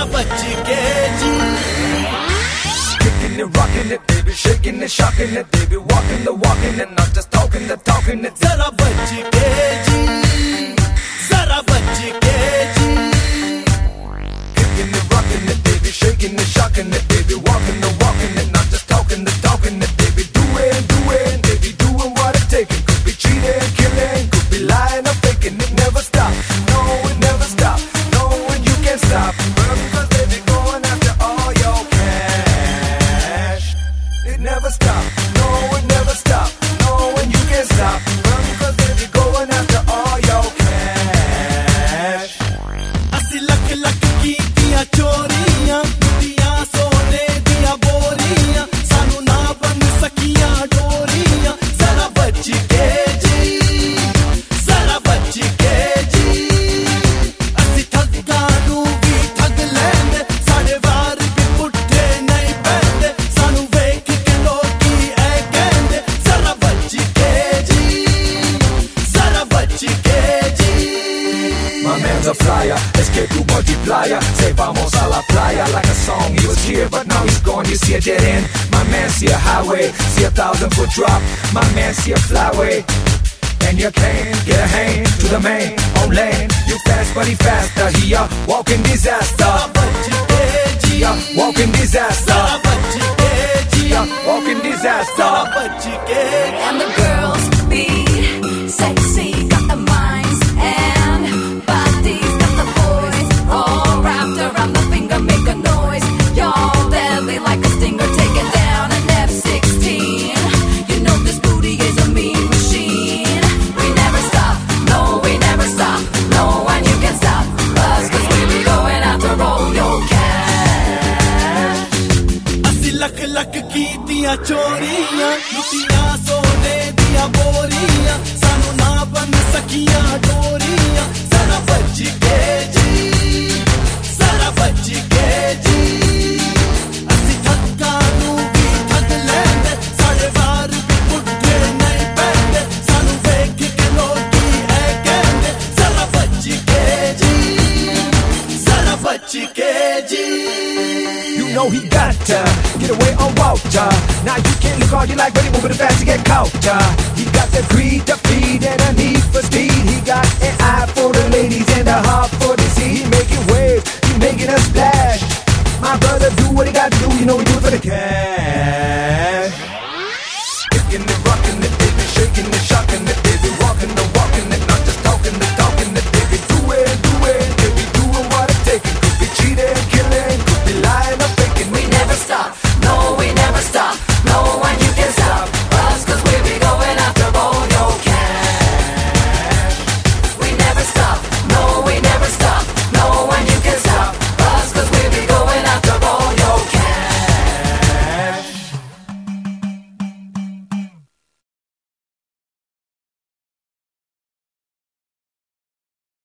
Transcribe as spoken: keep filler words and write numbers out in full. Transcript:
बच के जी Kicking it, rocking it, baby, shaking it, shocking it, baby, walking the walking and not just talking the talking it. जरा बच के जी जरा बच के जी Kicking it, rocking it, baby, shaking it, shocking it, baby, walking the walking and not just talking the talking it, baby, doing, doing, baby, doing what it takes. It could be cheating, killing, could be lying or faking. It never stop, no, it never stop, no, and you can't stop. Because baby, going after all your cash. It never stop, no, it never stop, no, and you can't stop. Because baby, going after all your cash. असी लख लख की दिया चोरियां दिया सोने दिया बोरियां सानू ना बन सकियां डोरियां जरा बच के जी जरा बच के जी असी ठग्गां नू भी ठग लैंदे साडे वार भी पुट्ठे नहीं पैंदे सानू वेख के लोकी ऐ कहंदे जरा बच के जी जरा बच के जी My man's a flyer, escape to multiplier. Say vamos a la playa like a song. He was here, but now he's gone. You see a dead end. My man see a highway, see a thousand foot drop. My man see a flyway. And you can't get a hand to the main on lane. You fast, but he faster. He a walking disaster. He a walking disaster. He a walking disaster. And the girls be sexy, got the minds and bodies, got the boys all wrapped around the finger, make a noise. Y'all deadly like a stinger, taking down an F sixteen. You know this booty is a mean machine. We never stop, no, we never stop, no one you can stop us, cause we be going after all your cash. असी लख लख की दिया चोरियां लुटिया सोने दिया बोरियां सानू ना बन सकियां डोरियां जरा बच के जी जरा बच के जी असी ठग्गां नू भी ठग लैंदे साडे वार भी पुट्ठे नहीं पैंदे सानू वेख के लोकी ऐ कहंदे जरा बच के जी जरा बच के जी You know he got to get away on Walter. Now you can't look all you like, but he moving fast to get caught. uh. He got the greed, the feed, and a need for speed. He got an eye for the ladies and a heart for the sea. He making waves, he making a splash. My brother do what he got to do, you know he do it for the cash. Kicking it, rocking it, baby, shaking it, shocking it,